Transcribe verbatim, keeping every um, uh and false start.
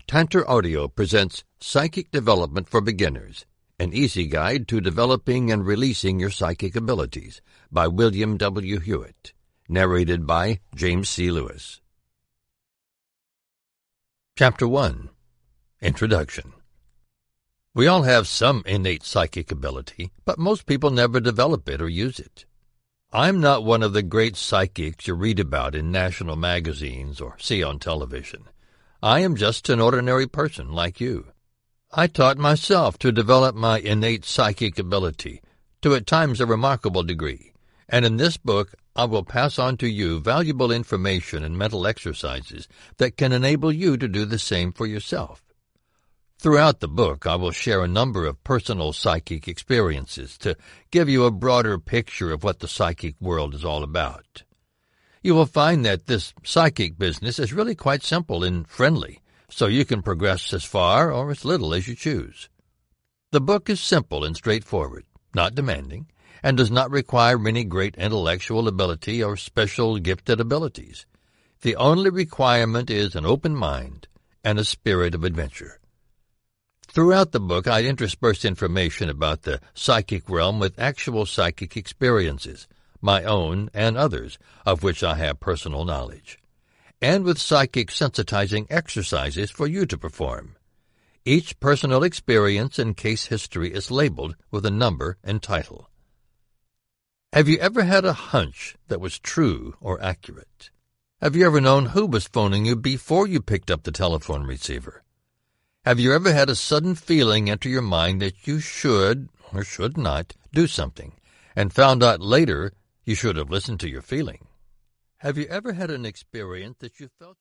Tantor Audio presents Psychic Development for Beginners, an easy guide to developing and releasing your psychic abilities by William W. Hewitt, narrated by James C. Lewis. Chapter one. Introduction. We all have some innate psychic ability, but most people never develop it or use it. I'm not one of the great psychics you read about in national magazines or see on television. I am just an ordinary person like you. I taught myself to develop my innate psychic ability to at times a remarkable degree, and in this book I will pass on to you valuable information and mental exercises that can enable you to do the same for yourself. Throughout the book, I will share a number of personal psychic experiences to give you a broader picture of what the psychic world is all about. You will find that this psychic business is really quite simple and friendly, so you can progress as far or as little as you choose. The book is simple and straightforward, not demanding, and does not require any great intellectual ability or special gifted abilities. The only requirement is an open mind and a spirit of adventure. Throughout the book, I intersperse information about the psychic realm with actual psychic experiences, my own and others, of which I have personal knowledge, and with psychic sensitizing exercises for you to perform. Each personal experience and case history is labeled with a number and title. Have you ever had a hunch that was true or accurate? Have you ever known who was phoning you before you picked up the telephone receiver? Have you ever had a sudden feeling enter your mind that you should, or should not, do something, and found out later you should have listened to your feeling? Have you ever had an experience that you felt